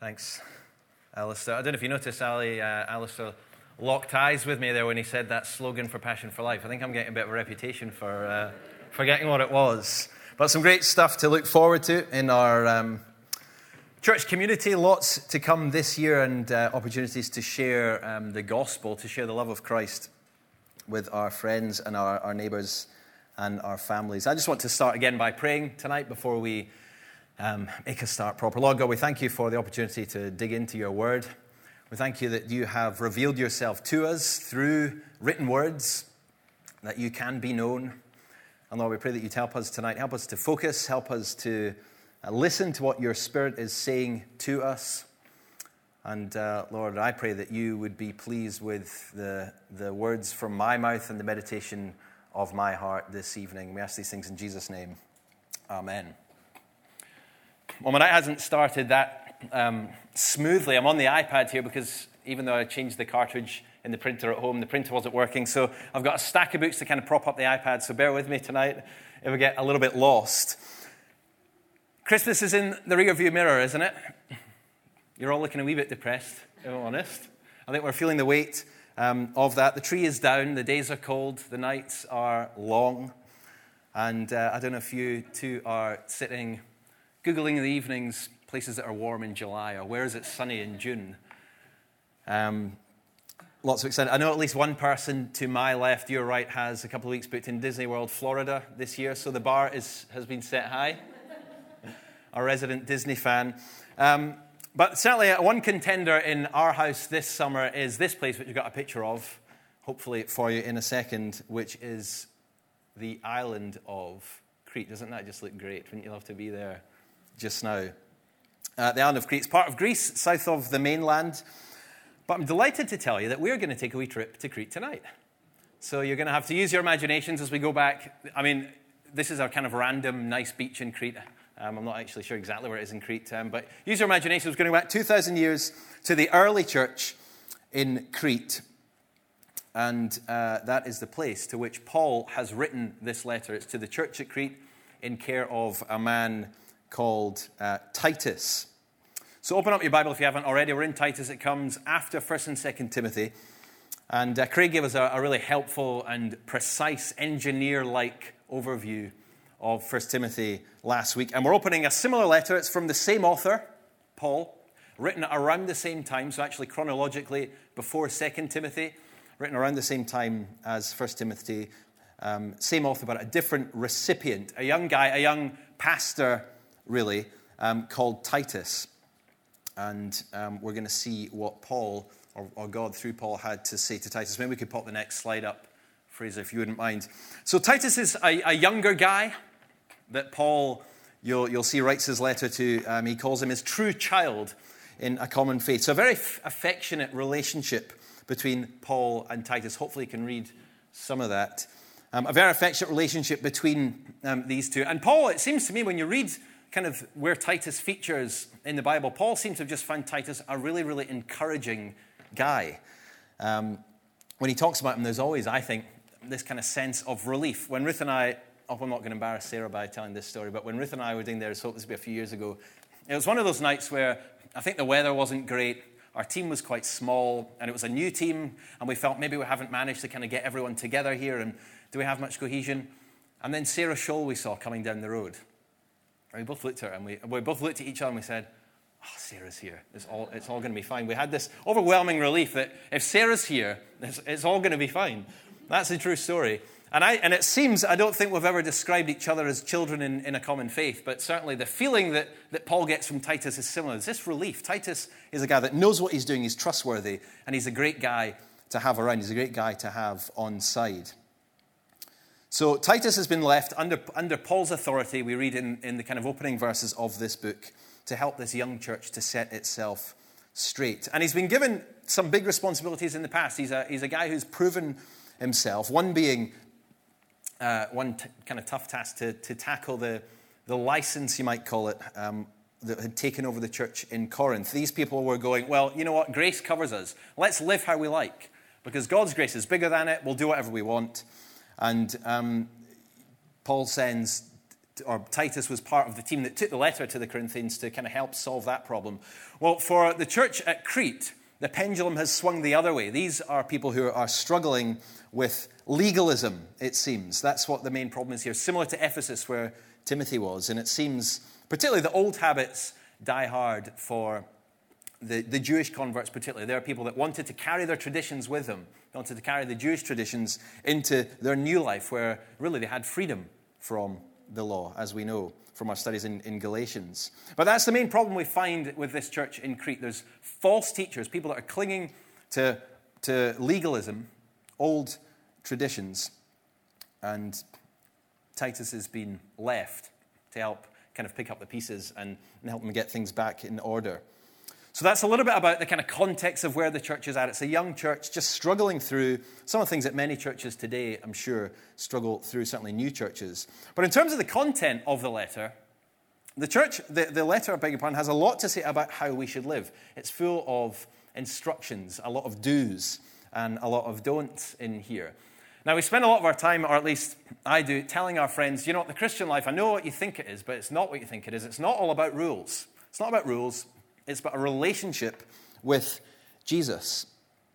Thanks, Alistair. I don't know if you noticed, Alistair locked eyes with me there when he said that slogan for Passion for Life. I think I'm getting a bit of a reputation for forgetting what it was. But some great stuff to look forward to in our church community. Lots to come this year and opportunities to share the gospel, to share the love of Christ with our friends and our neighbours and our families. I just want to start again by praying tonight before we make a start proper. Lord God, we thank you for the opportunity to dig into your word. We thank you that you have revealed yourself to us through written words, that you can be known. And Lord, we pray that you'd help us tonight. Help us to focus. Help us to listen to what your Spirit is saying to us. And Lord, I pray that you would be pleased with the words from my mouth and the meditation of my heart this evening. We ask these things in Jesus' name. Amen. Well, my night hasn't started that smoothly. I'm on the iPad here because even though I changed the cartridge in the printer at home, the printer wasn't working. So I've got a stack of books to kind of prop up the iPad. So bear with me tonight if we get a little bit lost. Christmas is in the rearview mirror, isn't it? You're all looking a wee bit depressed, if I'm honest. I think we're feeling the weight of that. The tree is down. The days are cold. The nights are long. And I don't know if you two are sitting Googling in the evenings places that are warm in July, or where is it sunny in June? Lots of excitement. I know at least one person to my left, your right, has a couple of weeks booked in Disney World, Florida this year, so the bar has been set high. Our resident Disney fan. But certainly one contender in our house this summer is this place, which you've got a picture of, hopefully for you in a second, which is the island of Crete. Doesn't that just look great? Wouldn't you love to be there just now? The island of Crete is part of Greece, south of the mainland. But I'm delighted to tell you that we're going to take a wee trip to Crete tonight. So you're going to have to use your imaginations as we go back. I mean, this is our kind of random nice beach in Crete. I'm not actually sure exactly where it is in Crete, but use your imaginations. We're going back 2,000 years to the early church in Crete. And that is the place to which Paul has written this letter. It's to the church at Crete in care of a man called Titus. So open up your Bible if you haven't already. We're in Titus. It comes after 1st and 2nd Timothy. And Craig gave us a really helpful and precise engineer-like overview of 1st Timothy last week. And we're opening a similar letter. It's from the same author, Paul, written around the same time, so actually chronologically before 2nd Timothy, written around the same time as 1st Timothy. Same author, but a different recipient, a young guy, a young pastor, really, called Titus. And we're going to see what Paul, or God through Paul, had to say to Titus. Maybe we could pop the next slide up, Fraser, if you wouldn't mind. So Titus is a younger guy that Paul, you'll see, writes his letter to. He calls him his true child in a common faith. So a very affectionate relationship between Paul and Titus. Hopefully you can read some of that. A very affectionate relationship between these two. And Paul, it seems to me, when you read kind of where Titus features in the Bible, Paul seems to have just found Titus a really, really encouraging guy. When he talks about him, there's always, I think, this kind of sense of relief. When Ruth and I, I'm not going to embarrass Sarah by telling this story, but when Ruth and I were doing this would be a few years ago, it was one of those nights where I think the weather wasn't great, our team was quite small, and it was a new team, and we felt maybe we haven't managed to kind of get everyone together here, and do we have much cohesion? And then Sarah Scholl we saw coming down the road. And we both looked at her, and we both looked at each other, and we said, oh, Sarah's here. It's all going to be fine. We had this overwhelming relief that if Sarah's here, it's all going to be fine. That's the true story. And it seems, I don't think we've ever described each other as children in a common faith, but certainly the feeling that Paul gets from Titus is similar. It's this relief. Titus is a guy that knows what he's doing, he's trustworthy, and he's a great guy to have around. He's a great guy to have on side. So Titus has been left under Paul's authority, we read in the kind of opening verses of this book, to help this young church to set itself straight. And he's been given some big responsibilities in the past. He's a guy who's proven himself, one being kind of tough task to tackle the license, you might call it, that had taken over the church in Corinth. These people were going, well, you know what, grace covers us. Let's live how we like, because God's grace is bigger than it. We'll do whatever we want. And Paul sends or Titus was part of the team that took the letter to the Corinthians to kind of help solve that problem. Well, for the church at Crete, the pendulum has swung the other way. These are people who are struggling with legalism, it seems. That's what the main problem is here, similar to Ephesus where Timothy was. And it seems, particularly the old habits die hard for the Jewish converts particularly. There are people that wanted to carry their traditions with them, wanted to carry the Jewish traditions into their new life where really they had freedom from the law, as we know from our studies in Galatians. But that's the main problem we find with this church in Crete. There's false teachers, people that are clinging to legalism, old traditions, and Titus has been left to help kind of pick up the pieces and help them get things back in order. So that's a little bit about the kind of context of where the church is at. It's a young church just struggling through some of the things that many churches today, I'm sure, struggle through, certainly new churches. But in terms of the content of the letter, the letter, I beg your pardon, has a lot to say about how we should live. It's full of instructions, a lot of do's, and a lot of don'ts in here. Now, we spend a lot of our time, or at least I do, telling our friends, you know what, the Christian life, I know what you think it is, but it's not what you think it is. It's not all about rules. It's not about rules. It's about a relationship with Jesus.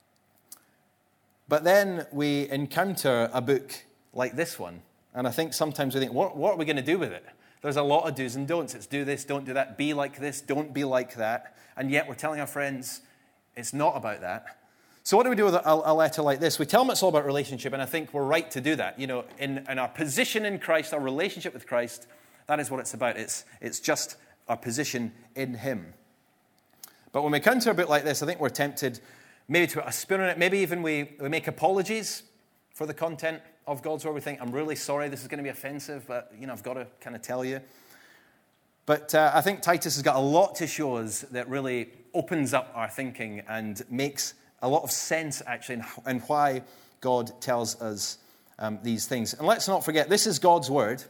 But then we encounter a book like this one, and I think sometimes we think, what are we going to do with it? There's a lot of do's and don'ts. It's do this, don't do that, be like this, don't be like that. And yet we're telling our friends it's not about that. So what do we do with a letter like this? We tell them it's all about relationship, and I think we're right to do that. You know, in our position in Christ, our relationship with Christ, that is what it's about. It's just our position in Him. But when we come to a book like this, I think we're tempted maybe to put a spin on it. Maybe even we make apologies for the content of God's Word. We think, I'm really sorry, this is going to be offensive, but, you know, I've got to kind of tell you. But I think Titus has got a lot to show us that really opens up our thinking and makes a lot of sense, actually, in why God tells us these things. And let's not forget, this is God's Word.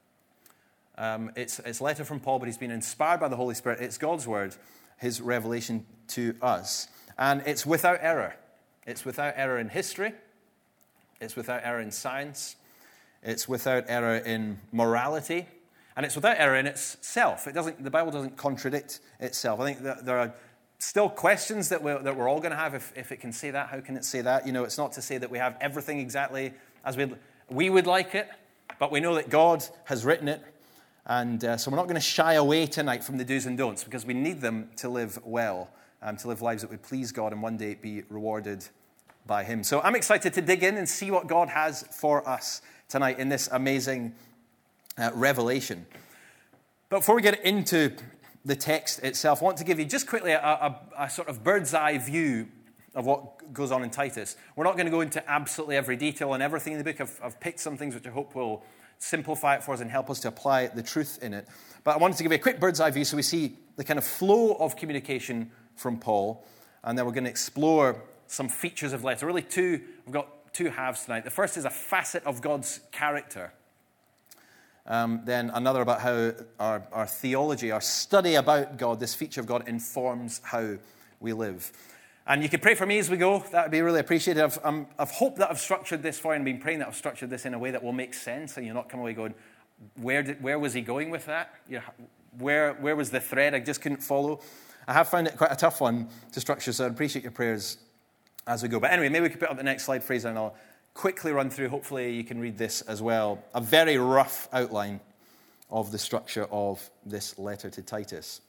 It's a letter from Paul, but he's been inspired by the Holy Spirit. It's God's Word, His revelation to us. And it's without error. It's without error in history. It's without error in science. It's without error in morality. And it's without error in itself. The Bible doesn't contradict itself. I think that there are still questions that we're all going to have. If it can say that, how can it say that? You know, it's not to say that we have everything exactly as we would like it, but we know that God has written it. And so we're not going to shy away tonight from the do's and don'ts because we need them to live well, to live lives that would please God and one day be rewarded by Him. So I'm excited to dig in and see what God has for us tonight in this amazing revelation. But before we get into the text itself, I want to give you just quickly a sort of bird's eye view of what goes on in Titus. We're not going to go into absolutely every detail and everything in the book. I've picked some things which I hope will simplify it for us and help us to apply the truth in it. But I wanted to give you a quick bird's eye view so we see the kind of flow of communication from Paul, and then we're going to explore some features of letter. Really we've got two halves tonight. The first is a facet of God's character. Then another about how our theology, our study about God, this feature of God, informs how we live. And you can pray for me as we go. That would be really appreciated. I've hoped that I've structured this for you and been praying that I've structured this in a way that will make sense and you're not coming away going, where was he going with that? Where was the thread? I just couldn't follow. I have found it quite a tough one to structure, so I'd appreciate your prayers as we go. But anyway, maybe we could put up the next slide, Fraser, and I'll quickly run through. Hopefully you can read this as well. A very rough outline of the structure of this letter to Titus.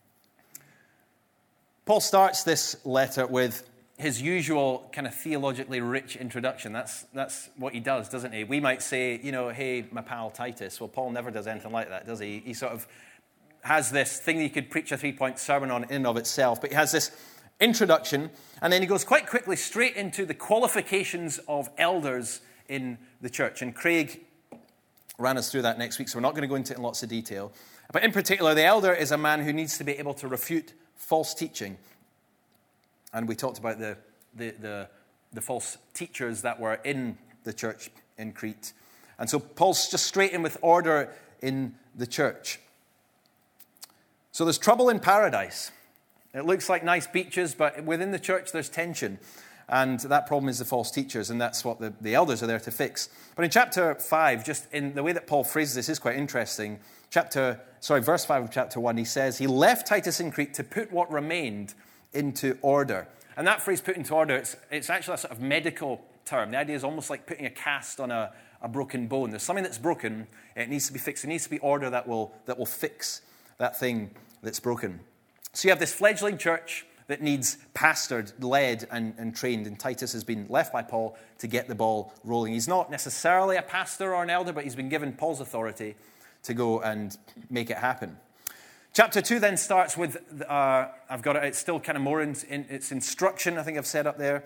Paul starts this letter with his usual kind of theologically rich introduction. That's what he does, doesn't he? We might say, hey, my pal Titus. Well, Paul never does anything like that, does he? He sort of has this thing that you could preach a 3-point sermon on in and of itself, but he has this introduction, and then he goes quite quickly straight into the qualifications of elders in the church. And Craig ran us through that next week, so we're not going to go into it in lots of detail. But in particular, the elder is a man who needs to be able to refute false teaching. And we talked about the false teachers that were in the church in Crete. And so Paul's just straight in with order in the church. So there's trouble in paradise. It looks like nice beaches, but within the church there's tension. And that problem is the false teachers, and that's what the elders are there to fix. But in chapter 5, just in the way that Paul phrases this is quite interesting. Verse 5 of chapter 1, he says, he left Titus in Crete to put what remained into order. And that phrase, put into order, it's actually a sort of medical term. The idea is almost like putting a cast on a broken bone. There's something that's broken, it needs to be fixed. There needs to be order that will fix that thing that's broken. So you have this fledgling church that needs pastored, led, and trained. And Titus has been left by Paul to get the ball rolling. He's not necessarily a pastor or an elder, but he's been given Paul's authority to go and make it happen. Chapter 2 then starts with, it's still kind of more in its instruction, I think I've said up there.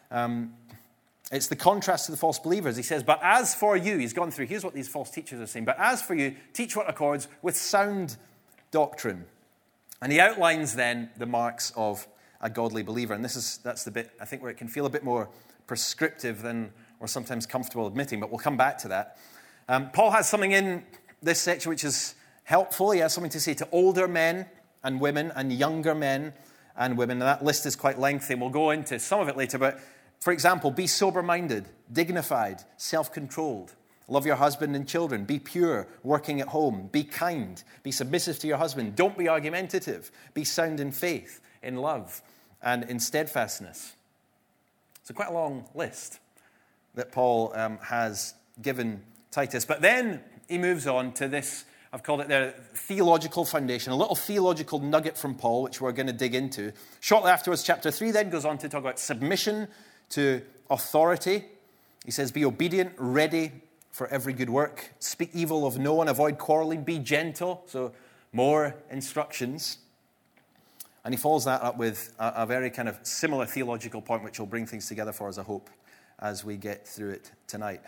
It's the contrast to the false believers. He says, but as for you, he's gone through, here's what these false teachers are saying, but as for you, teach what accords with sound doctrine. And he outlines then the marks of a godly believer. And that's the bit, I think, where it can feel a bit more prescriptive than we're sometimes comfortable admitting, but we'll come back to that. Paul has something in this section which is helpful. He has something to say to older men and women and younger men and women. And that list is quite lengthy, and we'll go into some of it later. But, for example, be sober-minded, dignified, self-controlled. Love your husband and children. Be pure, working at home. Be kind. Be submissive to your husband. Don't be argumentative. Be sound in faith, in love, and in steadfastness. It's quite a long list that Paul has given Titus. But then he moves on to this, I've called it their theological foundation, a little theological nugget from Paul, which we're going to dig into. Shortly afterwards, chapter 3 then goes on to talk about submission to authority. He says, be obedient, ready for every good work. Speak evil of no one, avoid quarreling, be gentle. So more instructions. And he follows that up with a very kind of similar theological point, which will bring things together for us, I hope, as we get through it tonight.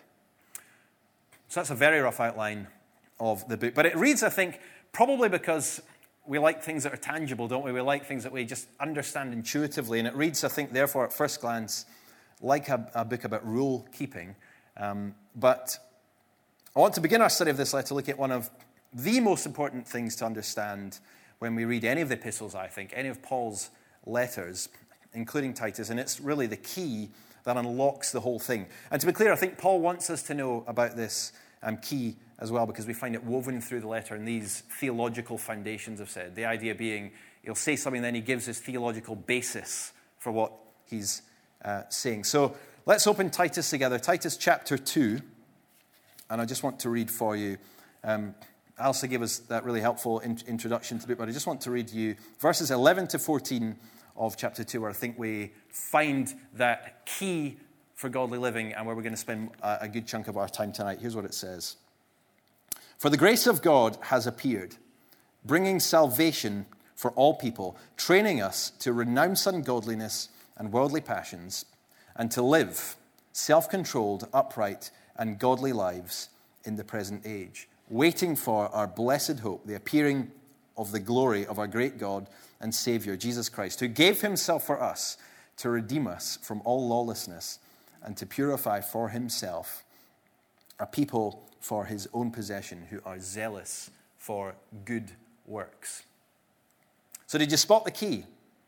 So that's a very rough outline of the book. But it reads, I think, probably because we like things that are tangible, don't we? We like things that we just understand intuitively. And it reads, I think, therefore, at first glance, like a book about rule keeping. But I want to begin our study of this letter looking at one of the most important things to understand when we read any of the epistles, I think, any of Paul's letters, including Titus. And it's really the key that unlocks the whole thing. And to be clear, I think Paul wants us to know about this key as well, because we find it woven through the letter in these theological foundations I've said. The idea being, he'll say something, then he gives his theological basis for what he's saying. So let's open Titus together. Titus chapter 2. And I just want to read for you. Alsa gave us that really helpful introduction to the book, but I just want to read you verses 11 to 14 of chapter 2, where I think we find that key for godly living and where we're going to spend a good chunk of our time tonight. Here's what it says. For the grace of God has appeared, bringing salvation for all people, training us to renounce ungodliness and worldly passions, and to live self-controlled, upright, and godly lives in the present age, waiting for our blessed hope, the appearing of the glory of our great God and Savior, Jesus Christ, who gave himself for us to redeem us from all lawlessness and to purify for himself a people for his own possession who are zealous for good works. So did you spot the key?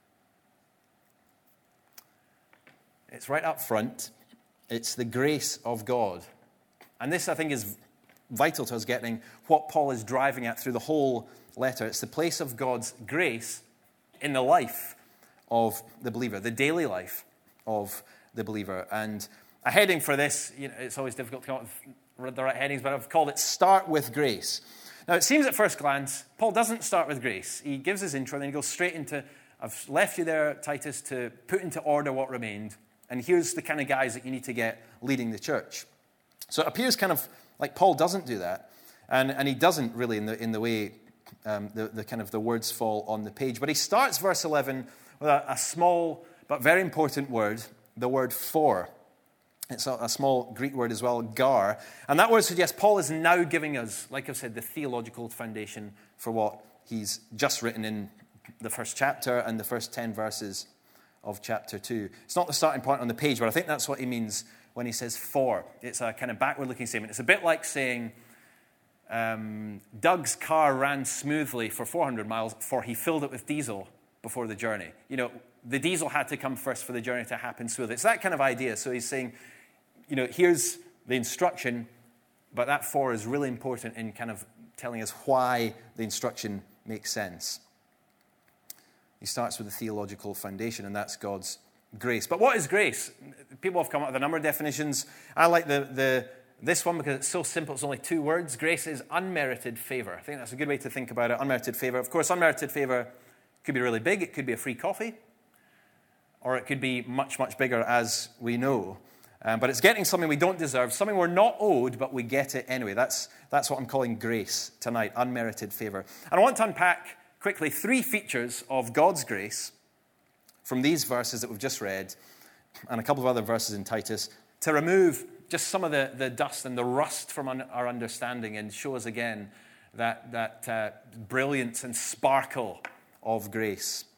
It's right up front. It's the grace of God. And this, I think, is vital to us getting what Paul is driving at through the whole letter. It's the place of God's grace in the life of the believer, the daily life of the believer. And a heading for this, it's always difficult to come up with the right headings, but I've called it Start with Grace. Now, it seems at first glance, Paul doesn't start with grace. He gives his intro, and then he goes straight into, I've left you there, Titus, to put into order what remained. And here's the kind of guys that you need to get leading the church. So it appears kind of like Paul doesn't do that, and he doesn't really in the way the kind of the words fall on the page. But he starts verse 11 with a small but very important word, the word for. It's a small Greek word as well, gar. And that word suggests Paul is now giving us, like I've said, the theological foundation for what he's just written in the first chapter and the first 10 verses of chapter 2. It's not the starting point on the page, but I think that's what he means when he says for. It's a kind of backward-looking statement. It's a bit like saying, Doug's car ran smoothly for 400 miles, for he filled it with diesel. before the journey. You know, the diesel had to come first for the journey to happen smoothly. It's that kind of idea. So he's saying, you know, here's the instruction, but that for is really important in kind of telling us why the instruction makes sense. He starts with the theological foundation, and that's God's grace. But what is grace? People have come up with a number of definitions. I like this one because it's so simple. It's only 2 words. Grace is unmerited favor. I think that's a good way to think about it, unmerited favor. Of course, unmerited favor could be really big. It could be a free coffee, or it could be much, much bigger, as we know. But it's getting something we don't deserve, something we're not owed, but we get it anyway. That's what I'm calling grace tonight, unmerited favor. And I want to unpack quickly 3 features of God's grace from these verses that we've just read and a couple of other verses in Titus to remove just some of the dust and the rust from our understanding and show us again that brilliance and sparkle of grace.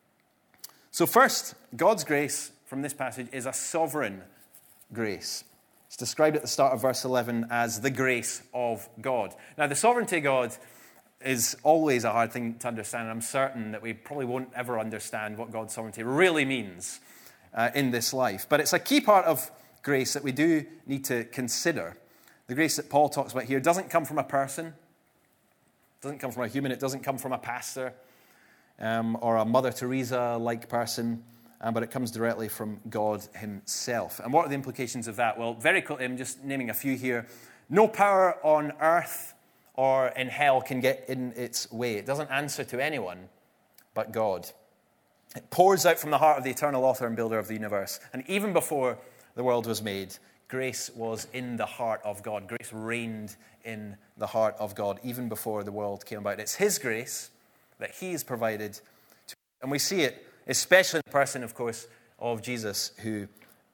So first, God's grace from this passage is a sovereign grace. It's described at the start of verse 11 as the grace of God. Now, the sovereignty of God is always a hard thing to understand, and I'm certain that we probably won't ever understand what God's sovereignty really means in this life. But it's a key part of grace that we do need to consider. The grace that Paul talks about here doesn't come from a person, it doesn't come from a human, it doesn't come from a pastor or a Mother Teresa-like person, but it comes directly from God himself. And what are the implications of that? Well, very quickly, I'm just naming a few here. No power on earth or in hell can get in its way. It doesn't answer to anyone but God. It pours out from the heart of the eternal author and builder of the universe. And even before the world was made, grace was in the heart of God. Grace reigned in the heart of God even before the world came about. It's his grace that he has provided. And we see it especially in the person, of course, of Jesus who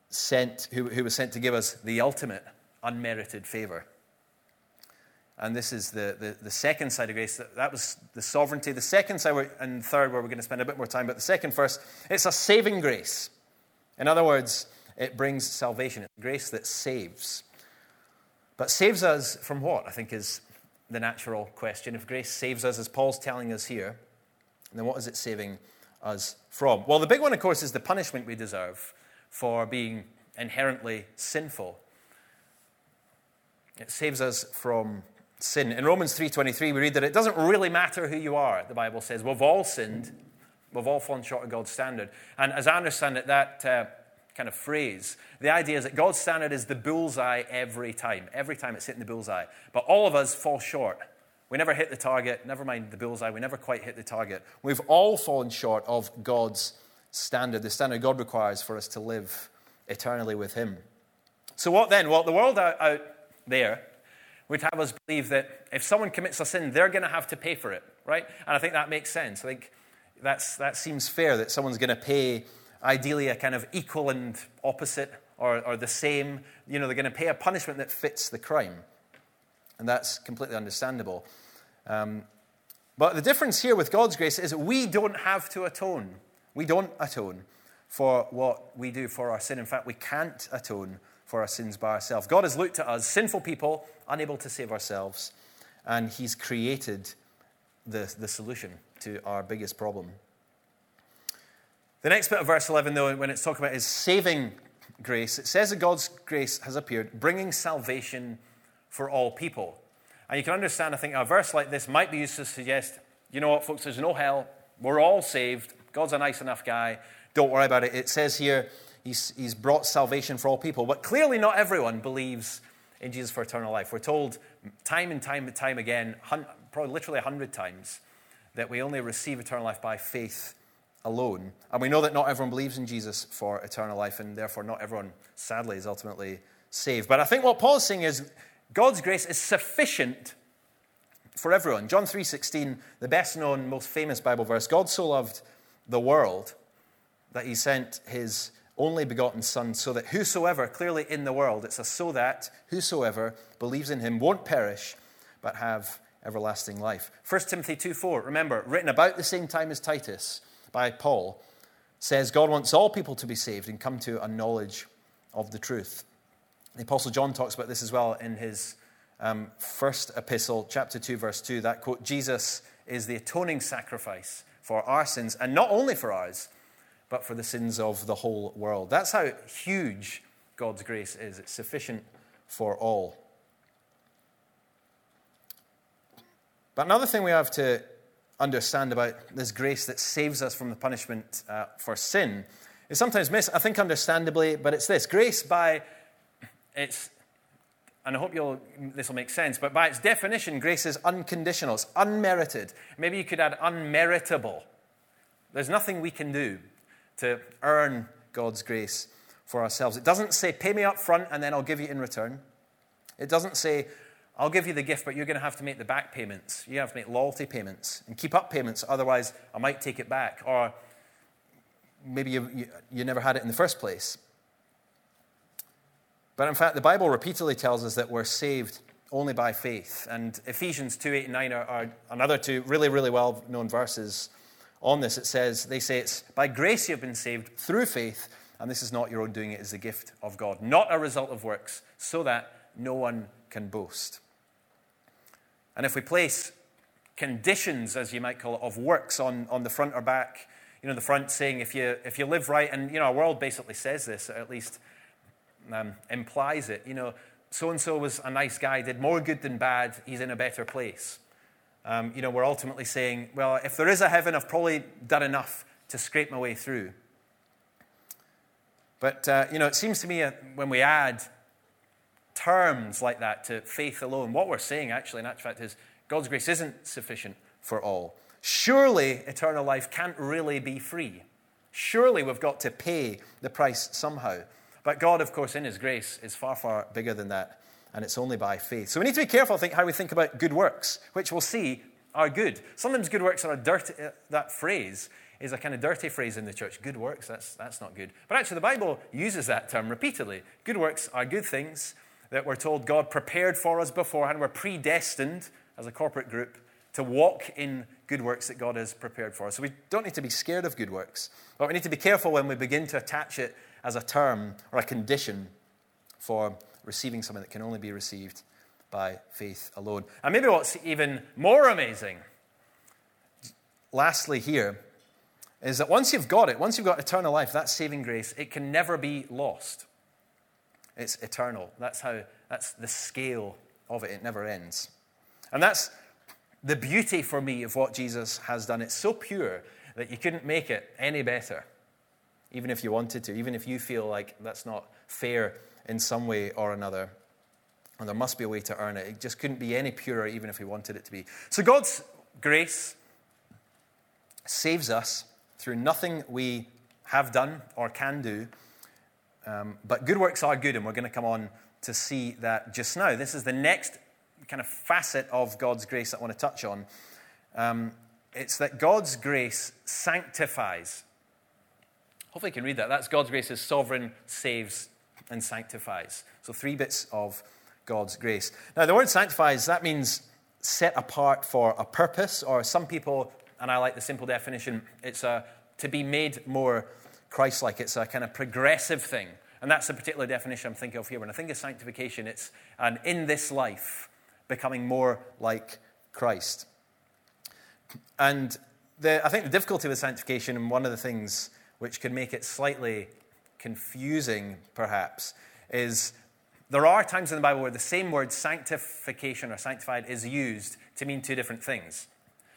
was sent to give us the ultimate unmerited favor. And this is the second side of grace. That was the sovereignty. The second side and third, where we're going to spend a bit more time, but the second first, it's a saving grace. In other words, it brings salvation. It's grace that saves. But saves us from what, I think, is the natural question. If grace saves us, as Paul's telling us here, then what is it saving us from? Well, the big one, of course, is the punishment we deserve for being inherently sinful. It saves us from sin. In Romans 3:23, we read that it doesn't really matter who you are, the Bible says. We've all sinned. We've all fallen short of God's standard. And as I understand it, that kind of phrase, the idea is that God's standard is the bullseye every time. Every time it's hitting the bullseye. But all of us fall short. We never hit the target. Never mind the bullseye. We never quite hit the target. We've all fallen short of God's standard, the standard God requires for us to live eternally with him. So what then? Well, the world out there would have us believe that if someone commits a sin, they're going to have to pay for it, right? And I think that makes sense. I think that seems fair, that someone's going to pay, ideally, a kind of equal and opposite or the same. You know, they're going to pay a punishment that fits the crime. And that's completely understandable. But the difference here with God's grace is we don't have to atone. We don't atone for what we do for our sin. In fact, we can't atone for our sins by ourselves. God has looked at us, sinful people, unable to save ourselves, and he's created the solution to our biggest problem. The next bit of verse 11, though, when it's talking about his saving grace, it says that God's grace has appeared, bringing salvation for all people. And you can understand, I think, a verse like this might be used to suggest, you know what, folks, there's no hell. We're all saved. God's a nice enough guy. Don't worry about it. It says here, he's brought salvation for all people. But clearly not everyone believes in Jesus for eternal life. We're told time and time again, probably literally 100 times, that we only receive eternal life by faith alone. And we know that not everyone believes in Jesus for eternal life, and therefore not everyone, sadly, is ultimately saved. But I think what Paul is saying is God's grace is sufficient for everyone. John 3:16, the best-known, most famous Bible verse, God so loved the world that he sent his only begotten Son, so that whosoever, clearly in the world, it's a so that whosoever believes in him won't perish, but have everlasting life. 1 Timothy 2:4, remember, written about the same time as Titus by Paul, says God wants all people to be saved and come to a knowledge of the truth. The Apostle John talks about this as well in his first epistle, chapter 2, verse 2, that quote, Jesus is the atoning sacrifice for our sins, and not only for ours, but for the sins of the whole world. That's how huge God's grace is. It's sufficient for all. But another thing we have to understand about this grace that saves us from the punishment for sin is sometimes missed, I think understandably, but it's this. Grace by its, and I hope this will make sense, but by its definition, grace is unconditional. It's unmerited. Maybe you could add unmeritable. There's nothing we can do to earn God's grace for ourselves. It doesn't say, pay me up front and then I'll give you in return. It doesn't say, I'll give you the gift, but you're going to have to make the back payments. You have to make loyalty payments and keep up payments, otherwise I might take it back. Or maybe you never had it in the first place. But in fact, the Bible repeatedly tells us that we're saved only by faith. And Ephesians 2:8 and 9 are another two really, really well-known verses on this. They say it's by grace you've been saved through faith, and this is not your own doing, it is the gift of God, not a result of works, so that no one can boast. And if we place conditions, as you might call it, of works on the front or back, the front saying if you live right, and our world basically says this, or at least implies it. So-and-so was a nice guy, did more good than bad, he's in a better place. We're ultimately saying, well, if there is a heaven, I've probably done enough to scrape my way through. But, it seems to me when we add terms like that to faith alone, what we're saying actually, in actual fact, is God's grace isn't sufficient for all. Surely eternal life can't really be free. Surely we've got to pay the price somehow. But God, of course, in his grace is far, far bigger than that, and it's only by faith. So we need to be careful, I think, how we think about good works, which we'll see are good. Sometimes good works are a dirty, that phrase is a kind of dirty phrase in the church. Good works, that's not good. But actually the Bible uses that term repeatedly. Good works are good things that we're told God prepared for us beforehand. We're predestined as a corporate group to walk in good works that God has prepared for us. So we don't need to be scared of good works, but we need to be careful when we begin to attach it as a term or a condition for receiving something that can only be received by faith alone. And maybe what's even more amazing, lastly here, is that once you've got it, once you've got eternal life, that saving grace, it can never be lost. It's eternal. That's the scale of it. It never ends. And that's the beauty for me of what Jesus has done. It's so pure that you couldn't make it any better, even if you wanted to, even if you feel like that's not fair in some way or another. And there must be a way to earn it. It just couldn't be any purer, even if we wanted it to be. So God's grace saves us through nothing we have done or can do. But good works are good, and we're going to come on to see that just now. This is the next kind of facet of God's grace that I want to touch on. It's that God's grace sanctifies. Hopefully you can read that. That's God's grace is sovereign, saves, and sanctifies. So 3 bits of God's grace. Now, the word sanctifies, that means set apart for a purpose, or some people, and I like the simple definition, it's to be made more Christ-like. It's a kind of progressive thing. And that's the particular definition I'm thinking of here. When I think of sanctification, it's an in this life becoming more like Christ. And I think the difficulty with sanctification, and one of the things which can make it slightly confusing, perhaps, is there are times in the Bible where the same word sanctification or sanctified is used to mean 2 different things.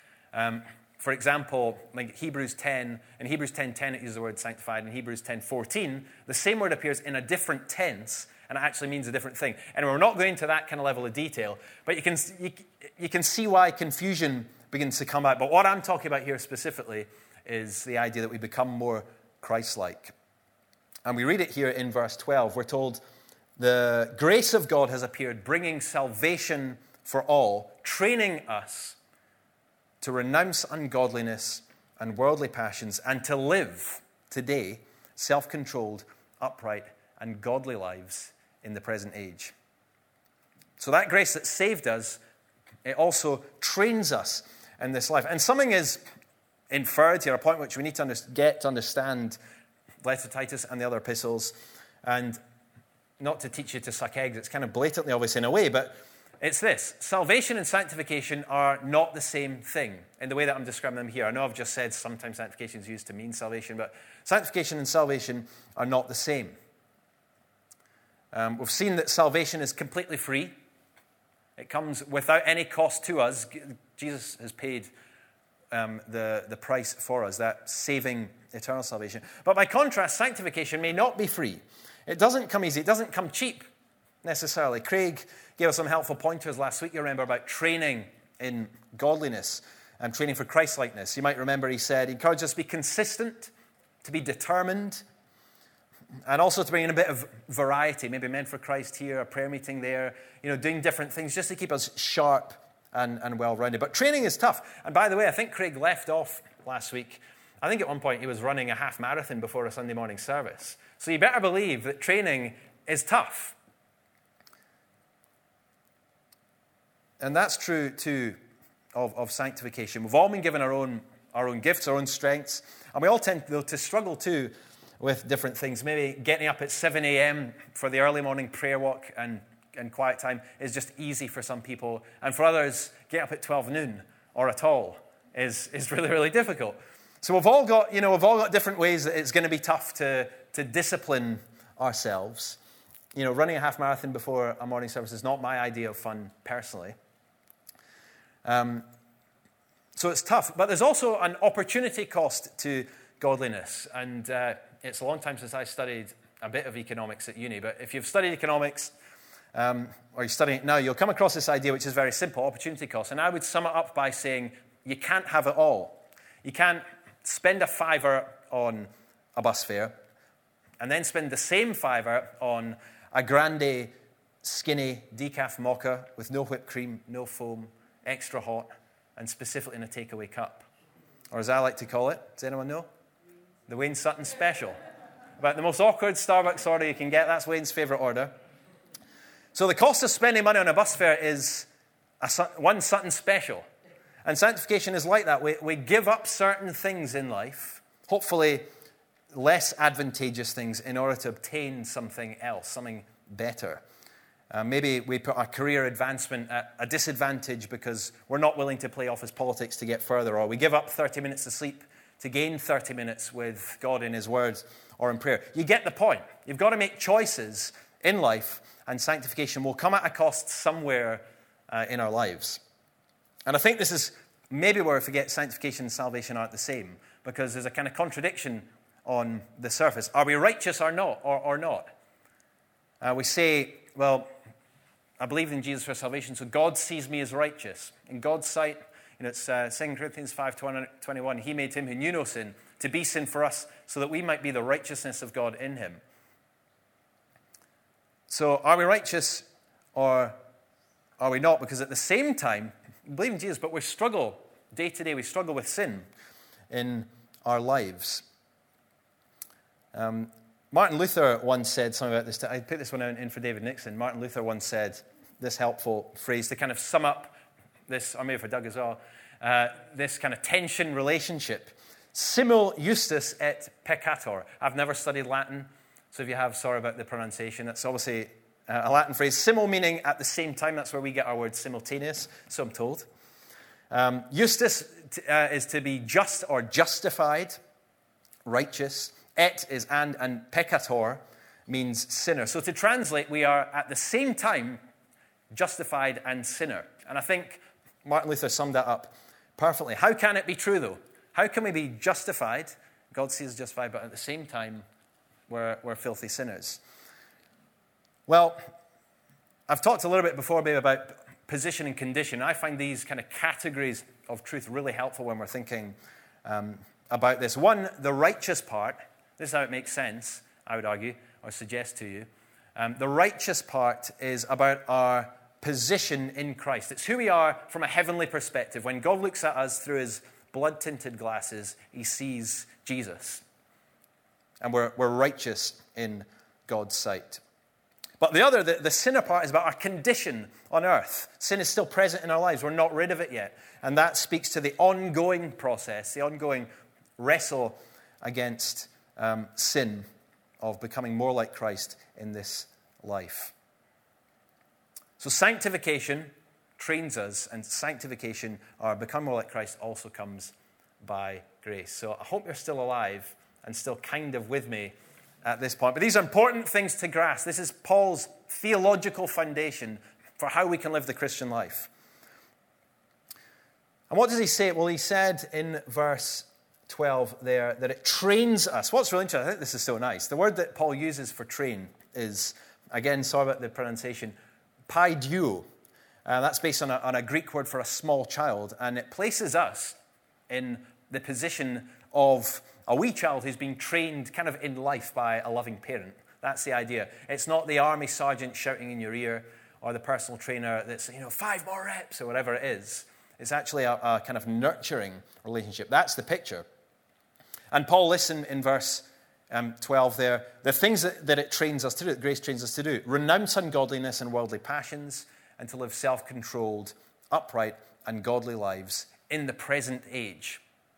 For example, like Hebrews 10, in Hebrews 10:10 it uses the word sanctified. In Hebrews 10:14, the same word appears in a different tense, and it actually means a different thing. And we're not going to that kind of level of detail, but you can see why confusion begins to come out. But what I'm talking about here specifically is the idea that we become more Christ-like. And we read it here in verse 12. We're told, the grace of God has appeared, bringing salvation for all, training us to renounce ungodliness and worldly passions, and to live today self-controlled, upright, and godly lives in the present age. So that grace that saved us, it also trains us in this life. And something is inferred here, a point which we need to get to understand the letter to Titus and the other epistles, and not to teach you to suck eggs, it's kind of blatantly obvious in a way, but it's this. Salvation and sanctification are not the same thing in the way that I'm describing them here. I know I've just said sometimes sanctification is used to mean salvation, but sanctification and salvation are not the same. We've seen that salvation is completely free. It comes without any cost to us. Jesus has paid the price for us, that saving eternal salvation. But by contrast, sanctification may not be free. It doesn't come easy. It doesn't come cheap, necessarily. Craig gave us some helpful pointers last week, you remember, about training in godliness and training for Christ-likeness. You might remember he said, he encouraged us to be consistent, to be determined, and also to bring in a bit of variety, maybe Men for Christ here, a prayer meeting there, doing different things just to keep us sharp and well-rounded. But training is tough. And by the way, I think Craig left off last week. I think at one point he was running a half marathon before a Sunday morning service. So you better believe that training is tough. And that's true, too, of sanctification. We've all been given our own gifts, our own strengths. And we all tend, though, to struggle, too, with different things. Maybe getting up at 7 a.m. for the early morning prayer walk and quiet time is just easy for some people. And for others, get up at 12 noon or at all is really, really difficult. So we've all got different ways that it's going to be tough to discipline ourselves. Running a half marathon before a morning service is not my idea of fun personally. So it's tough. But there's also an opportunity cost to godliness. And it's a long time since I studied a bit of economics at uni. But if you've studied economics, or you're studying it now, you'll come across this idea which is very simple, opportunity cost. And I would sum it up by saying you can't have it all. You can't spend a $5 on a bus fare and then spend the same $5 on a grande, skinny decaf mocha with no whipped cream, no foam, extra hot, and specifically in a takeaway cup. Or as I like to call it, does anyone know? The Wayne Sutton Special. About the most awkward Starbucks order you can get. That's Wayne's favourite order. So the cost of spending money on a bus fare is one Sutton Special. And sanctification is like that. We give up certain things in life, hopefully less advantageous things, in order to obtain something else, something better. Maybe we put our career advancement at a disadvantage because we're not willing to play office politics to get further, or we give up 30 minutes of sleep to gain 30 minutes with God in His Word or in prayer. You get the point. You've got to make choices in life, and sanctification will come at a cost somewhere in our lives. And I think this is maybe where we forget sanctification and salvation aren't the same, because there's a kind of contradiction on the surface. Are we righteous or not? Or not? We say, well, I believe in Jesus for salvation, so God sees me as righteous. In God's sight, it's 2 Corinthians 5:21, He made Him who knew no sin to be sin for us, so that we might be the righteousness of God in Him. So are we righteous or are we not? Because at the same time, we believe in Jesus, but we struggle day to day. We struggle with sin in our lives. Martin Luther once said something about this. I put this one in for David Nixon. Martin Luther once said this helpful phrase to kind of sum up this, or maybe for Doug as well, this kind of tension relationship. Simul justus et peccator. I've never studied Latin, so if you have, sorry about the pronunciation. That's obviously a Latin phrase. Simul meaning at the same time. That's where we get our word simultaneous, so I'm told. Justus is to be just or justified, righteous. Et is and peccator means sinner. So to translate, we are at the same time justified and sinner. And I think Martin Luther summed that up perfectly. How can it be true, though? How can we be justified? God sees us justified, but at the same time, we're filthy sinners. Well, I've talked a little bit before maybe about position and condition. I find these kind of categories of truth really helpful when we're thinking about this. One, the righteous part. This is how it makes sense, I would argue, or suggest to you. The righteous part is about our position in Christ. It's who we are from a heavenly perspective. When God looks at us through His blood-tinted glasses, He sees Jesus. And we're righteous in God's sight. But the other, the sinner part, is about our condition on earth. Sin is still present in our lives. We're not rid of it yet. And that speaks to the ongoing process, the ongoing wrestle against sin of becoming more like Christ in this life. So sanctification trains us, and sanctification, or become more like Christ, also comes by grace. So I hope you're still alive and still kind of with me at this point. But these are important things to grasp. This is Paul's theological foundation for how we can live the Christian life. And what does he say? Well, he said in verse 12 there that it trains us. What's really interesting, I think this is so nice. The word that Paul uses for train is, again, sorry about the pronunciation, paiduo. That's based on a Greek word for a small child, and it places us in the position of a wee child who's been trained kind of in life by a loving parent. That's the idea. It's not the army sergeant shouting in your ear or the personal trainer that's, 5 more reps or whatever it is. It's actually a kind of nurturing relationship. That's the picture. And Paul lists in verse 12 there, the things that it trains us to do, that grace trains us to do: renounce ungodliness and worldly passions, and to live self-controlled, upright, and godly lives in the present age.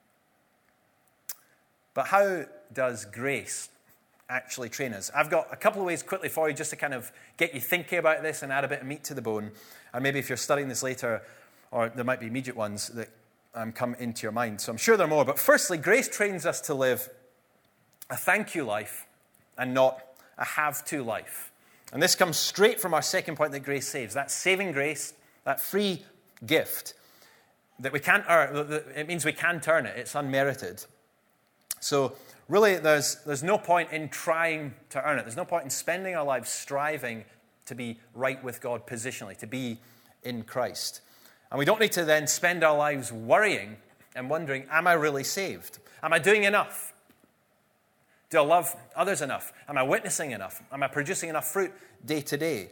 But how does grace actually train us? I've got a couple of ways quickly for you just to kind of get you thinking about this and add a bit of meat to the bone. And maybe if you're studying this later, or there might be immediate ones that come into your mind. So I'm sure there are more. But firstly, grace trains us to live a thank you life and not a have to life. And this comes straight from our second point that grace saves. That saving grace, that free gift that we can't earn. It means we can't earn it. It's unmerited. So really, there's no point in trying to earn it. There's no point in spending our lives striving to be right with God positionally, to be in Christ. And we don't need to then spend our lives worrying and wondering, am I really saved? Am I doing enough? Do I love others enough? Am I witnessing enough? Am I producing enough fruit day to day?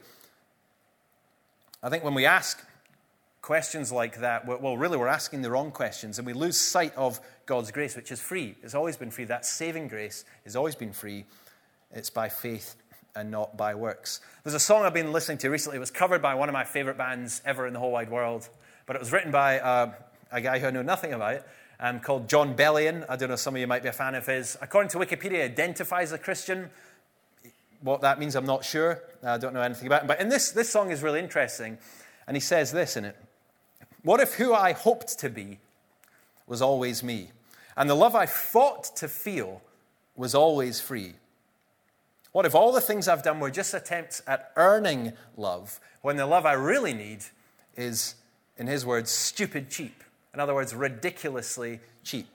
I think when we ask questions like that, really we're asking the wrong questions, and we lose sight of God's grace, which is free. It's always been free. That saving grace has always been free. It's by faith and not by works. There's a song I've been listening to recently. It was covered by one of my favorite bands ever in the whole wide world, but it was written by a guy who I know nothing about, called John Bellion. I don't know, some of you might be a fan of his. According to Wikipedia, identifies as a Christian. What that means, I'm not sure. I don't know anything about him. But in this song is really interesting, and he says this in it: what if who I hoped to be was always me, and the love I fought to feel was always free? What if all the things I've done were just attempts at earning love, when the love I really need is, in his words, stupid cheap? In other words, ridiculously cheap.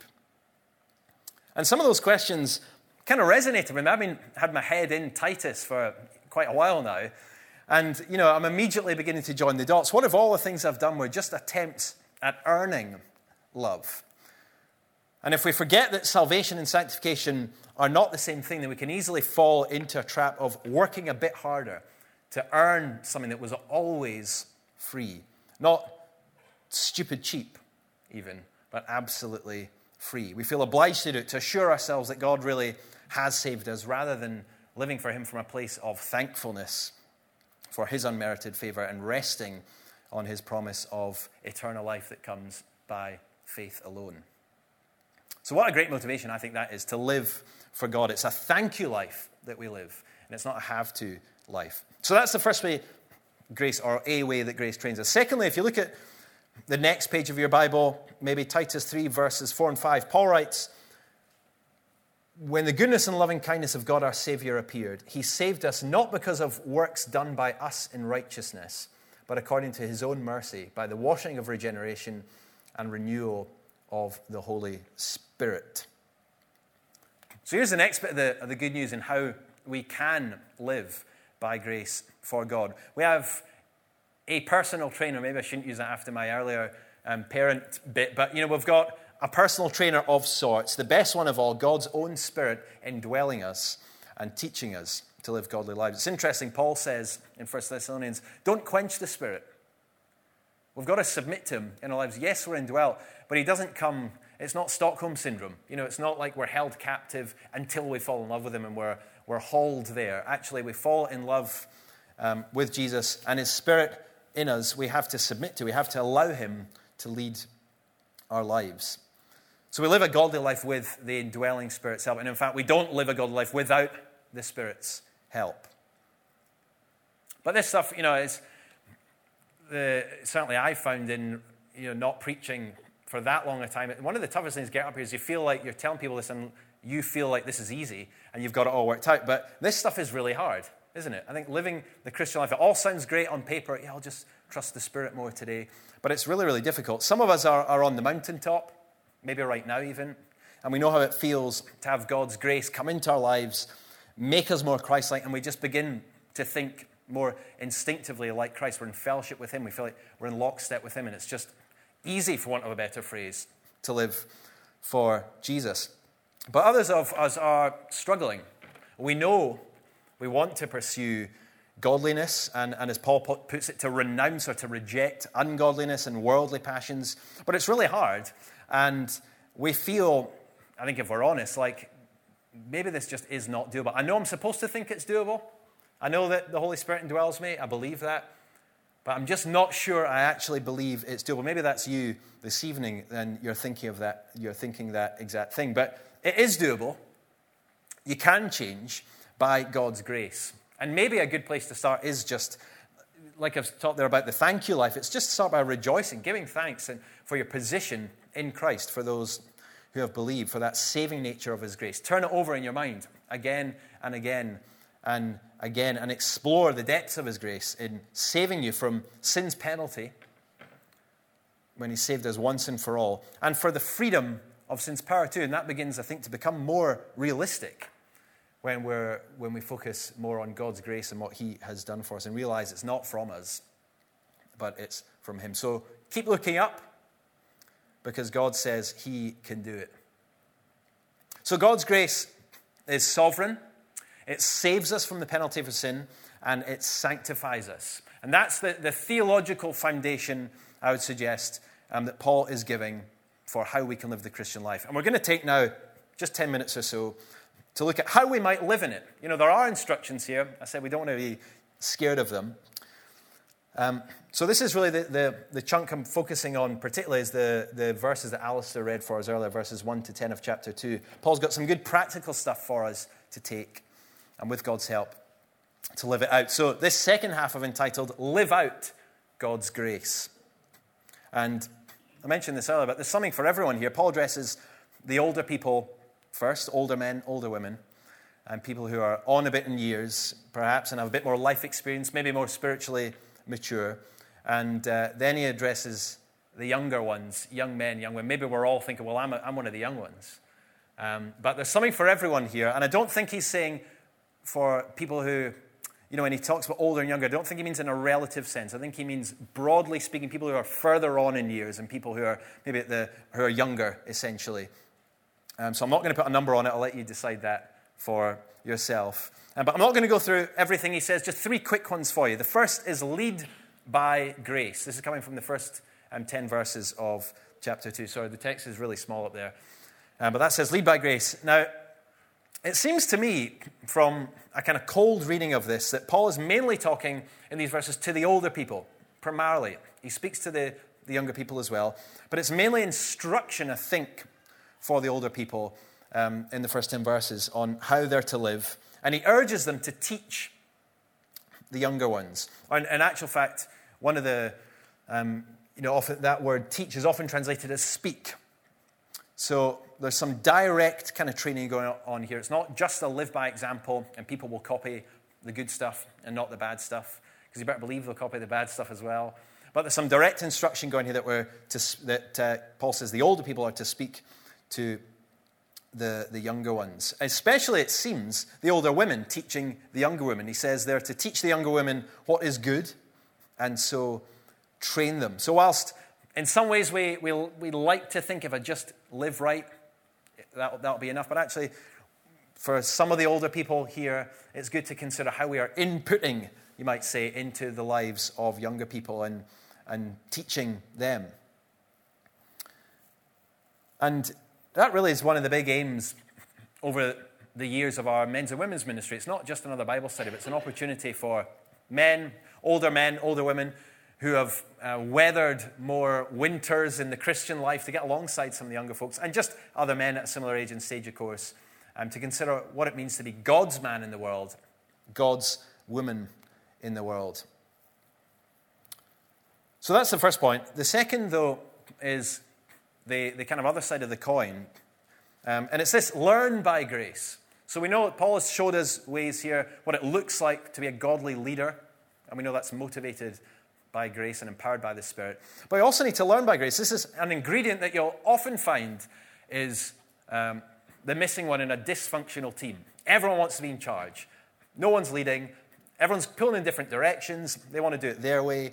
And some of those questions kind of resonated with me. I've had my head in Titus for quite a while now. And, I'm immediately beginning to join the dots. What if all the things I've done were just attempts at earning love? And if we forget that salvation and sanctification are not the same thing, then we can easily fall into a trap of working a bit harder to earn something that was always free. Not stupid cheap, even, but absolutely free. We feel obliged to do it, to assure ourselves that God really has saved us, rather than living for him from a place of thankfulness for his unmerited favor and resting on his promise of eternal life that comes by faith alone. So what a great motivation I think that is, to live for God. It's a thank you life that we live, and it's not a have to life. So that's the first way grace, or a way that grace trains us. Secondly, if you look at the next page of your Bible, maybe Titus 3, verses 4 and 5, Paul writes, when the goodness and loving kindness of God our Savior appeared, he saved us not because of works done by us in righteousness, but according to his own mercy, by the washing of regeneration and renewal of the Holy Spirit. So here's the next bit of the good news in how we can live by grace for God. We have a personal trainer. Maybe I shouldn't use that after my earlier parent bit, but we've got a personal trainer of sorts, the best one of all, God's own Spirit indwelling us and teaching us to live godly lives. It's interesting, Paul says in 1 Thessalonians, don't quench the Spirit. We've got to submit to him in our lives. Yes, we're indwelt, but he doesn't come, it's not Stockholm Syndrome. It's not like we're held captive until we fall in love with him and we're hauled there. Actually, we fall in love with Jesus and his Spirit in us. We have to submit to. We have to allow him to lead our lives. So we live a godly life with the indwelling Spirit's help. And in fact, we don't live a godly life without the Spirit's help. But this stuff, certainly I found in not preaching for that long a time, one of the toughest things to get up here is you feel like you're telling people this and you feel like this is easy and you've got it all worked out. But this stuff is really hard, isn't it? I think living the Christian life, it all sounds great on paper. Yeah, I'll just trust the Spirit more today. But it's really, really difficult. Some of us are on the mountaintop, maybe right now even, and we know how it feels to have God's grace come into our lives, make us more Christ-like, and we just begin to think more instinctively like Christ. We're in fellowship with Him. We feel like we're in lockstep with Him, and it's just easy, for want of a better phrase, to live for Jesus. But others of us are struggling. We know we want to pursue godliness, and as Paul puts it, to renounce or to reject ungodliness and worldly passions. But it's really hard, and we feel, I think if we're honest, like maybe this just is not doable. I know I'm supposed to think it's doable. I know that the Holy Spirit indwells me. I believe that. But I'm just not sure I actually believe it's doable. Maybe that's you this evening, and you're thinking of that. You're thinking that exact thing. But it is doable. You can change by God's grace. And maybe a good place to start is just, like I've talked there about the thank you life, it's just to start by rejoicing, giving thanks for your position in Christ, for those who have believed, for that saving nature of His grace. Turn it over in your mind again and again and again, and explore the depths of His grace in saving you from sin's penalty when He saved us once and for all, and for the freedom of sin's power too. And that begins, I think, to become more realistic when we focus more on God's grace and what He has done for us, and realize it's not from us, but it's from Him. So keep looking up, because God says He can do it. So God's grace is sovereign. It saves us from the penalty of sin, and it sanctifies us. And that's the theological foundation, I would suggest, that Paul is giving for how we can live the Christian life. And we're going to take now just 10 minutes or so to look at how we might live in it. There are instructions here. I said we don't want to be scared of them. So this is really the chunk I'm focusing on, particularly is the verses that Alistair read for us earlier, verses 1 to 10 of chapter 2. Paul's got some good practical stuff for us to take, and with God's help, to live it out. So this second half I've entitled, Live Out God's Grace. And I mentioned this earlier, but there's something for everyone here. Paul addresses the older people first, older men, older women, and people who are on a bit in years, perhaps, and have a bit more life experience, maybe more spiritually mature. And then he addresses the younger ones, young men, young women. Maybe we're all thinking, well, I'm one of the young ones. But there's something for everyone here. And I don't think he's saying for people who, when he talks about older and younger, I don't think he means in a relative sense. I think he means, broadly speaking, people who are further on in years and people who are maybe who are younger, essentially. So I'm not going to put a number on it. I'll let you decide that for yourself. But I'm not going to go through everything he says. Just 3 quick ones for you. The first is lead by grace. This is coming from the first 10 verses of chapter 2. Sorry, the text is really small up there. But that says lead by grace. Now, it seems to me, from a kind of cold reading of this, that Paul is mainly talking in these verses to the older people, primarily. He speaks to the younger people as well. But it's mainly instruction, I think, for the older people in the first 10 verses on how they're to live. And he urges them to teach the younger ones. In actual fact, one of the, often that word teach is often translated as speak. So there's some direct kind of training going on here. It's not just a live by example and people will copy the good stuff and not the bad stuff, because you better believe they'll copy the bad stuff as well. But there's some direct instruction going here that Paul says the older people are to speak to the younger ones. Especially, it seems, the older women teaching the younger women. He says they're to teach the younger women what is good, and so train them. So whilst in some ways we like to think if I just live right, that'll be enough. But actually, for some of the older people here, it's good to consider how we are inputting, you might say, into the lives of younger people and teaching them. And that really is one of the big aims over the years of our men's and women's ministry. It's not just another Bible study, but it's an opportunity for men, older women, who have weathered more winters in the Christian life to get alongside some of the younger folks, and just other men at a similar age and stage, of course, to consider what it means to be God's man in the world, God's woman in the world. So that's the first point. The second, though, is the kind of other side of the coin. And it's this: learn by grace. So we know that Paul has showed us ways here, what it looks like to be a godly leader. And we know that's motivated by grace and empowered by the Spirit. But we also need to learn by grace. This is an ingredient that you'll often find is the missing one in a dysfunctional team. Everyone wants to be in charge. No one's leading. Everyone's pulling in different directions. They want to do it their way.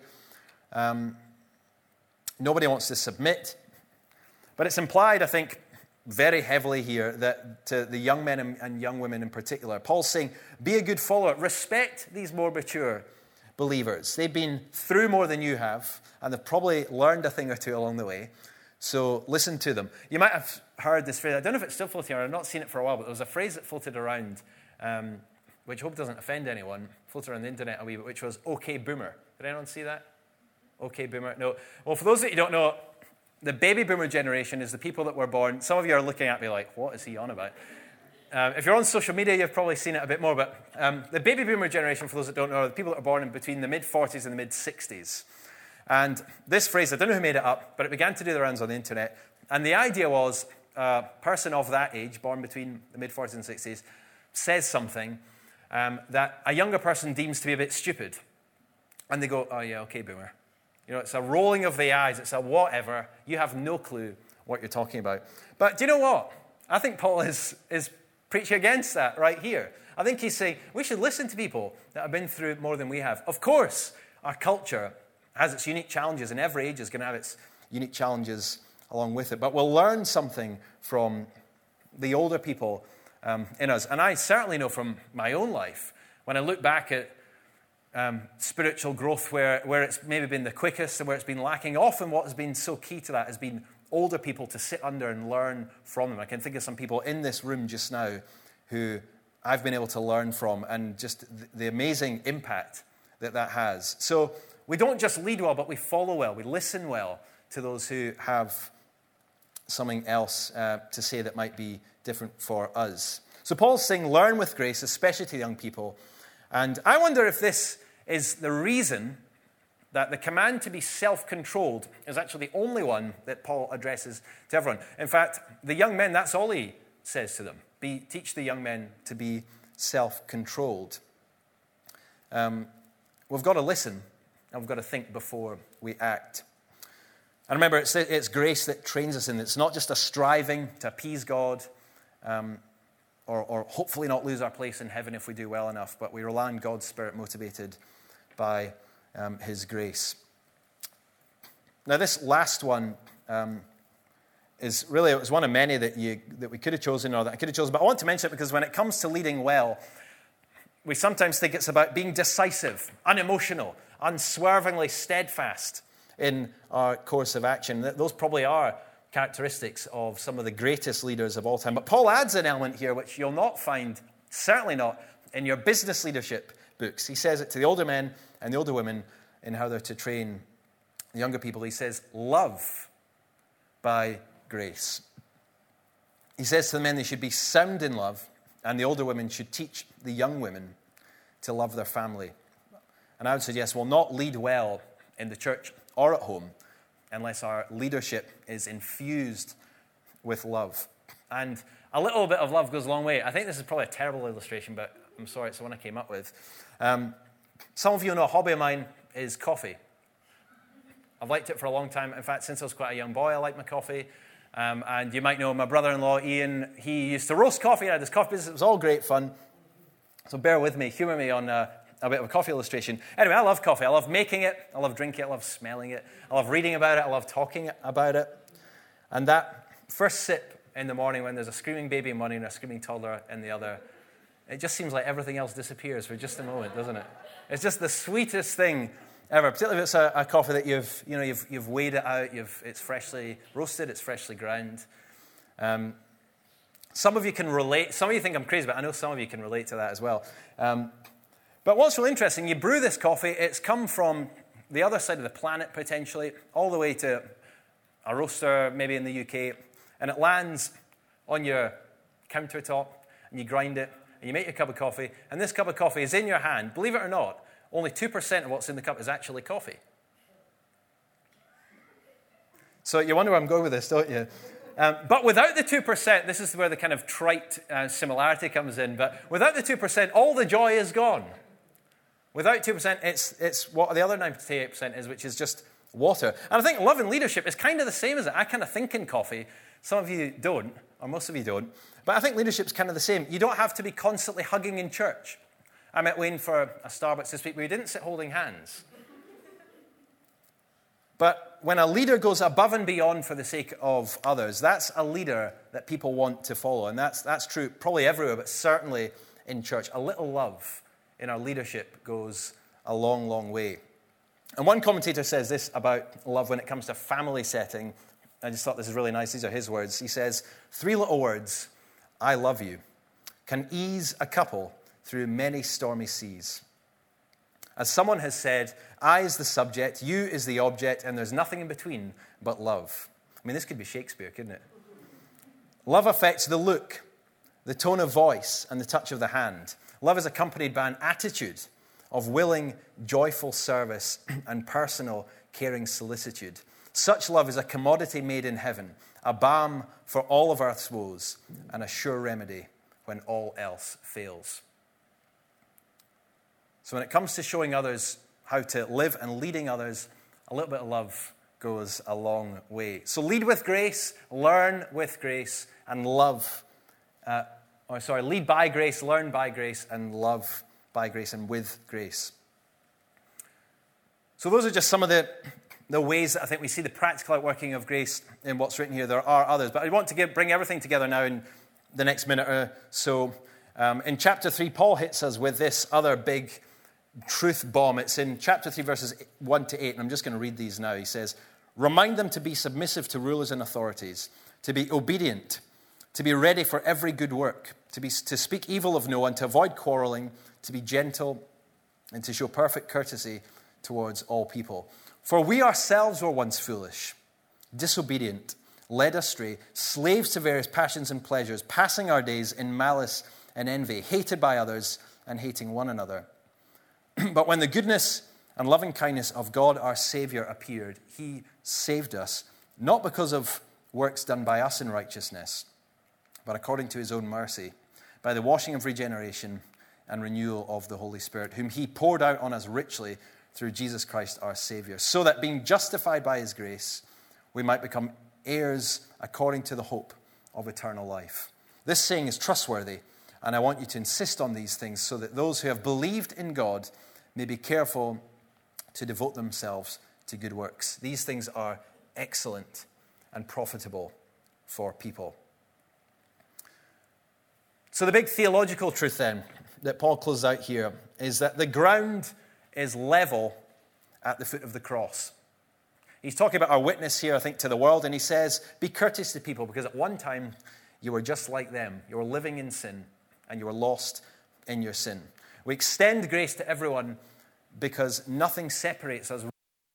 Nobody wants to submit. But it's implied, I think, very heavily here that to the young men and young women in particular, Paul's saying, be a good follower. Respect these more mature believers. They've been through more than you have, and they've probably learned a thing or two along the way. So listen to them. You might have heard this phrase. I don't know if it's still floating around. I've not seen it for a while, but there was a phrase that floated around, which I hope doesn't offend anyone, floated around the internet a wee bit, which was, okay, boomer. Did anyone see that? Okay, boomer. No. Well, for those that you don't know, the baby boomer generation is the people that were born. Some of you are looking at me like, what is he on about? If you're on social media, you've probably seen it a bit more. But the baby boomer generation, for those that don't know, are the people that are born in between the mid-40s and the mid-60s. And this phrase, I don't know who made it up, but it began to do the rounds on the internet. And the idea was a person of that age, born between the mid-40s and 60s, says something that a younger person deems to be a bit stupid. And they go, oh yeah, okay, boomer. You know, it's a rolling of the eyes. It's a whatever. You have no clue what you're talking about. But do you know what? I think Paul is preaching against that right here. I think he's saying we should listen to people that have been through more than we have. Of course, our culture has its unique challenges, and every age is going to have its unique challenges along with it. But we'll learn something from the older people in us. And I certainly know from my own life, when I look back at spiritual growth where it's maybe been the quickest and where it's been lacking. Often what has been so key to that has been older people to sit under and learn from them. I can think of some people in this room just now who I've been able to learn from, and just the amazing impact that has. So we don't just lead well, but we follow well. We listen well to those who have something else to say that might be different for us. So Paul's saying learn with grace, especially to young people. And I wonder if this is the reason that the command to be self-controlled is actually the only one that Paul addresses to everyone. In fact, the young men, that's all he says to them. Teach the young men to be self-controlled. We've got to listen, and we've got to think before we act. And remember, it's grace that trains us in it. It's not just a striving to appease God, or hopefully not lose our place in heaven if we do well enough, but we rely on God's Spirit motivated by His grace. Now, this last one is really, it was one of many that we could have chosen, or that I could have chosen, but I want to mention it because when it comes to leading well, we sometimes think it's about being decisive, unemotional, unswervingly steadfast in our course of action. Those probably are characteristics of some of the greatest leaders of all time. But Paul adds an element here which you'll not find, certainly not, in your business leadership books. He says it to the older men and the older women in how they're to train the younger people. He says, love by grace. He says to the men they should be sound in love, and the older women should teach the young women to love their family. And I would suggest we'll not lead well in the church or at home unless our leadership is infused with love. And a little bit of love goes a long way. I think this is probably a terrible illustration, but I'm sorry, it's the one I came up with. Some of you know a hobby of mine is coffee. I've liked it for a long time. In fact, since I was quite a young boy, I like my coffee. And you might know my brother-in-law, Ian, he used to roast coffee. He had his coffee business. It was all great fun. So bear with me, humor me on a bit of a coffee illustration. Anyway, I love coffee. I love making it. I love drinking it. I love smelling it. I love reading about it. I love talking about it. And that first sip in the morning when there's a screaming baby in one ear and a screaming toddler in the other, it just seems like everything else disappears for just a moment, doesn't it? It's just the sweetest thing ever, particularly if it's a coffee that you've weighed it out, it's freshly roasted, it's freshly ground. Some of you can relate. Some of you think I'm crazy, but I know some of you can relate to that as well. But what's really interesting, you brew this coffee, it's come from the other side of the planet, potentially, all the way to a roaster, maybe in the UK, and it lands on your countertop, and you grind it, and you make your cup of coffee, and this cup of coffee is in your hand. Believe it or not, only 2% of what's in the cup is actually coffee. So you wonder where I'm going with this, don't you? But without the 2%, this is where the kind of trite similarity comes in, but without the 2%, all the joy is gone. Without 2%, it's what the other 98% is, which is just water. And I think love and leadership is kind of the same as it. I kind of think in coffee. Some of you don't, or most of you don't. But I think leadership's kind of the same. You don't have to be constantly hugging in church. I met Wayne for a Starbucks this week, but we didn't sit holding hands. But when a leader goes above and beyond for the sake of others, that's a leader that people want to follow. And that's true probably everywhere, but certainly in church. A little love in our leadership goes a long, long way. And one commentator says this about love when it comes to family setting. I just thought this is really nice. These are his words. He says, 3 little words, I love you, can ease a couple through many stormy seas. As someone has said, I is the subject, you is the object, and there's nothing in between but love. I mean, this could be Shakespeare, couldn't it? Love affects the look, the tone of voice, and the touch of the hand. Love is accompanied by an attitude of willing, joyful service and personal, caring solicitude. Such love is a commodity made in heaven, a balm for all of earth's woes, and a sure remedy when all else fails. So when it comes to showing others how to live and leading others, a little bit of love goes a long way. So lead with grace, learn with grace, and love. Lead by grace, learn by grace, and love by grace and with grace. So those are just some of the ways that I think we see the practical outworking of grace in what's written here. There are others, but I want to bring everything together now in the next minute or so. In chapter 3, Paul hits us with this other big truth bomb. It's in chapter 3, verses 1 to 8, and I'm just going to read these now. He says, remind them to be submissive to rulers and authorities, to be obedient, to be ready for every good work, to speak evil of no one, to avoid quarreling, to be gentle, and to show perfect courtesy towards all people. For we ourselves were once foolish, disobedient, led astray, slaves to various passions and pleasures, passing our days in malice and envy, hated by others and hating one another. But when the goodness and loving kindness of God our Savior appeared, he saved us, not because of works done by us in righteousness, but according to his own mercy, by the washing of regeneration and renewal of the Holy Spirit, whom he poured out on us richly through Jesus Christ our Savior, so that being justified by his grace, we might become heirs according to the hope of eternal life. This saying is trustworthy, and I want you to insist on these things so that those who have believed in God may be careful to devote themselves to good works. These things are excellent and profitable for people. So the big theological truth then that Paul closes out here is that the ground is level at the foot of the cross. He's talking about our witness here, I think, to the world, and he says, be courteous to people because at one time you were just like them. You were living in sin and you were lost in your sin. We extend grace to everyone because nothing separates us from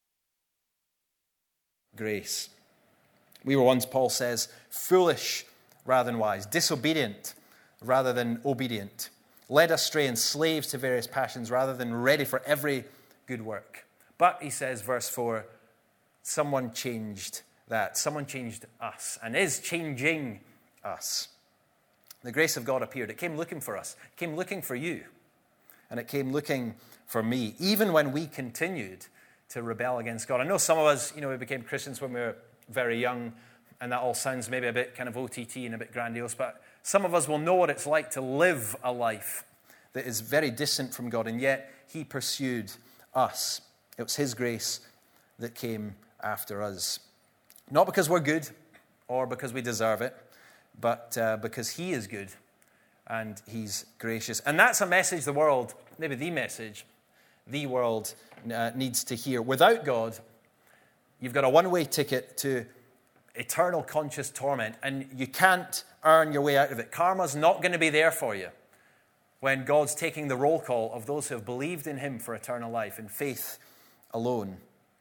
grace. We were once, Paul says, foolish rather than wise, disobedient rather than obedient, led astray and slaves to various passions rather than ready for every good work. But, he says, verse 4, someone changed that. Someone changed us and is changing us. The grace of God appeared. It came looking for us. It came looking for you. And it came looking for me, even when we continued to rebel against God. I know some of us, we became Christians when we were very young, and that all sounds maybe a bit kind of OTT and a bit grandiose, but some of us will know what it's like to live a life that is very distant from God, and yet he pursued us. It was his grace that came after us. Not because we're good or because we deserve it, but because he is good and he's gracious. And that's a message the world, maybe the message, the world needs to hear. Without God, you've got a one-way ticket to eternal conscious torment, and you can't earn your way out of it. Karma's not going to be there for you when God's taking the roll call of those who have believed in him for eternal life in faith alone.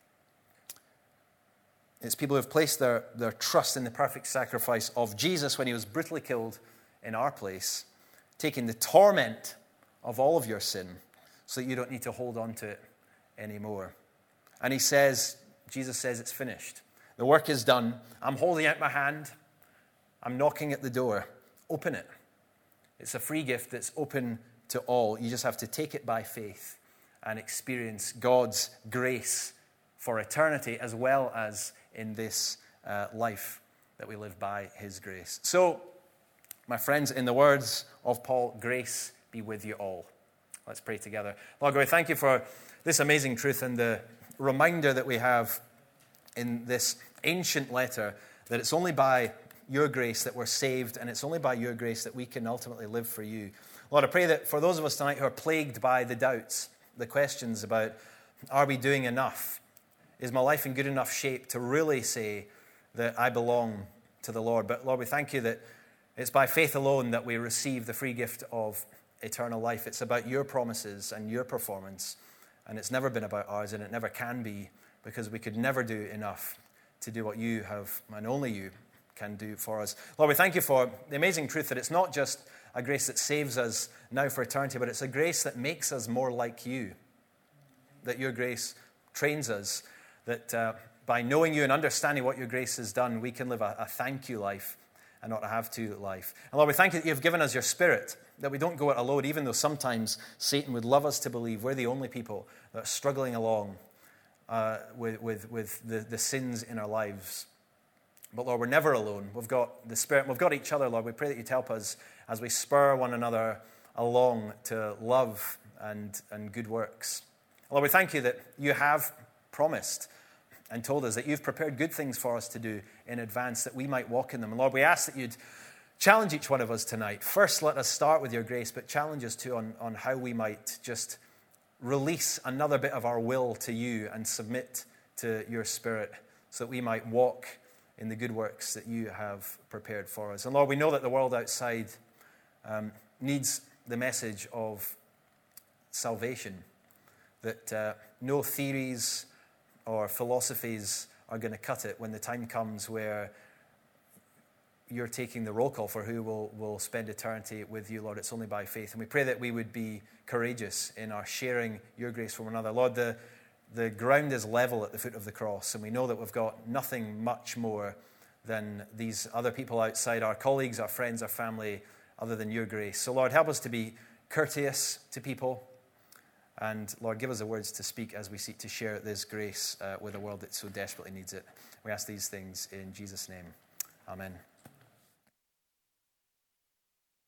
It's people who have placed their trust in the perfect sacrifice of Jesus when he was brutally killed in our place, taking the torment of all of your sin so that you don't need to hold on to it anymore. And Jesus says it's finished. The work is done. I'm holding out my hand. I'm knocking at the door. Open it. It's a free gift that's open to all. You just have to take it by faith and experience God's grace for eternity as well as in this life that we live by his grace. So, my friends, in the words of Paul, grace be with you all. Let's pray together. Lord God, we thank you for this amazing truth and the reminder that we have in this ancient letter that it's only by your grace that we're saved, and it's only by your grace that we can ultimately live for you. Lord, I pray that for those of us tonight who are plagued by the doubts, the questions about, are we doing enough? Is my life in good enough shape to really say that I belong to the Lord? But Lord, we thank you that it's by faith alone that we receive the free gift of eternal life. It's about your promises and your performance, and it's never been about ours, and it never can be, because we could never do enough to do what you have, and only you can do for us. Lord, we thank you for the amazing truth that it's not just a grace that saves us now for eternity, but it's a grace that makes us more like you, that your grace trains us, that by knowing you and understanding what your grace has done, we can live a thank you life and not a have to life. And Lord, we thank you that you've given us your Spirit, that we don't go it alone, even though sometimes Satan would love us to believe we're the only people that are struggling along with the sins in our lives. But Lord, we're never alone. We've got the Spirit, we've got each other, Lord. We pray that you'd help us as we spur one another along to love and good works. Lord, we thank you that you have promised and told us that you've prepared good things for us to do in advance, that we might walk in them. And Lord, we ask that you'd challenge each one of us tonight. First, let us start with your grace, but challenge us too on how we might just release another bit of our will to you and submit to your Spirit so that we might walk in the good works that you have prepared for us. And Lord, we know that the world outside needs the message of salvation, that no theories or philosophies are going to cut it when the time comes where you're taking the roll call for who will spend eternity with you, Lord. It's only by faith. And we pray that we would be courageous in our sharing your grace from one another. Lord, the ground is level at the foot of the cross, and we know that we've got nothing much more than these other people outside, our colleagues, our friends, our family, other than your grace. So, Lord, help us to be courteous to people. And, Lord, give us the words to speak as we seek to share this grace with a world that so desperately needs it. We ask these things in Jesus' name. Amen.